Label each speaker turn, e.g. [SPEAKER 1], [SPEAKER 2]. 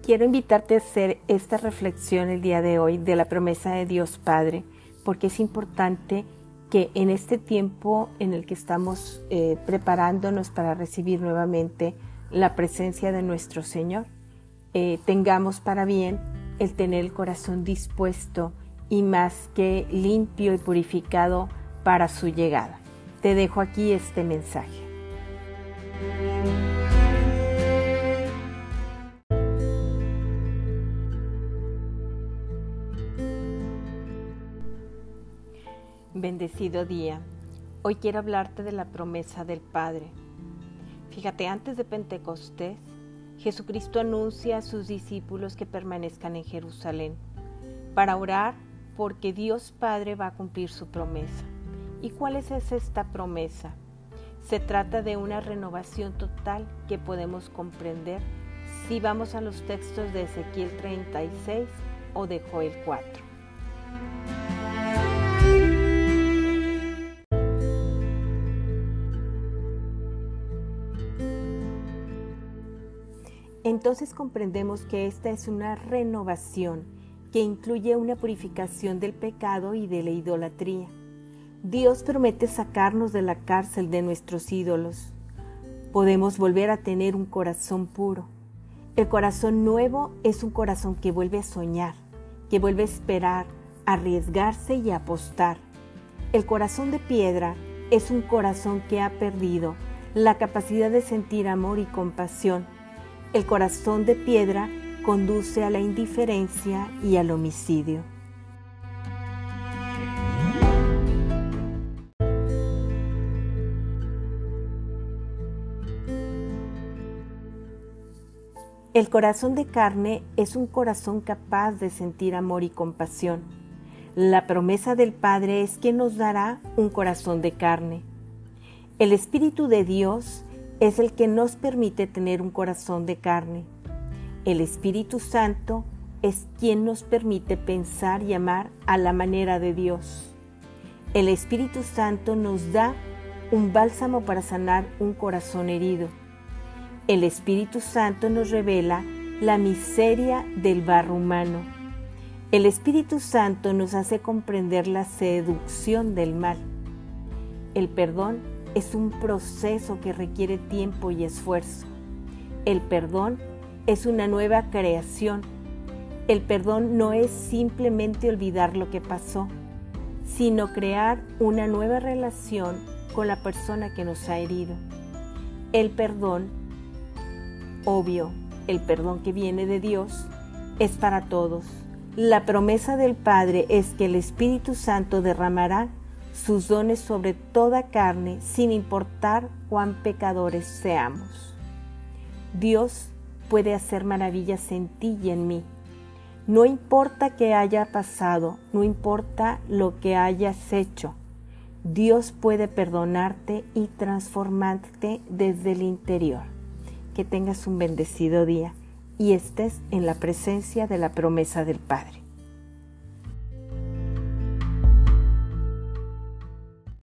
[SPEAKER 1] Quiero invitarte a hacer esta reflexión el día de hoy de la promesa de Dios Padre, porque es importante que en este tiempo en el que estamos preparándonos para recibir nuevamente la presencia de nuestro Señor, tengamos para bien el tener el corazón dispuesto y más que limpio y purificado para su llegada. Te dejo aquí este mensaje. Bendecido día. Hoy quiero hablarte de la promesa del Padre. Fíjate, antes de Pentecostés, Jesucristo anuncia a sus discípulos que permanezcan en Jerusalén para orar porque Dios Padre va a cumplir su promesa. ¿Y cuál es esta promesa? Se trata de una renovación total que podemos comprender si vamos a los textos de Ezequiel 36 o de Joel 4. Entonces comprendemos que esta es una renovación que incluye una purificación del pecado y de la idolatría. Dios promete sacarnos de la cárcel de nuestros ídolos. Podemos volver a tener un corazón puro. El corazón nuevo es un corazón que vuelve a soñar, que vuelve a esperar, a arriesgarse y a apostar. El corazón de piedra es un corazón que ha perdido la capacidad de sentir amor y compasión. El corazón de piedra conduce a la indiferencia y al homicidio. El corazón de carne es un corazón capaz de sentir amor y compasión. La promesa del Padre es que nos dará un corazón de carne. El Espíritu de Dios es el que nos permite tener un corazón de carne. El Espíritu Santo es quien nos permite pensar y amar a la manera de Dios. El Espíritu Santo nos da un bálsamo para sanar un corazón herido. El Espíritu Santo nos revela la miseria del barro humano. El Espíritu Santo nos hace comprender la seducción del mal. El perdón es un proceso que requiere tiempo y esfuerzo. El perdón es una nueva creación. El perdón no es simplemente olvidar lo que pasó, sino crear una nueva relación con la persona que nos ha herido. El perdón, obvio, el perdón que viene de Dios, es para todos. La promesa del Padre es que el Espíritu Santo derramará sus dones sobre toda carne, sin importar cuán pecadores seamos. Dios puede hacer maravillas en ti y en mí. No importa qué haya pasado, no importa lo que hayas hecho, Dios puede perdonarte y transformarte desde el interior. Que tengas un bendecido día y estés en la presencia de la promesa del Padre.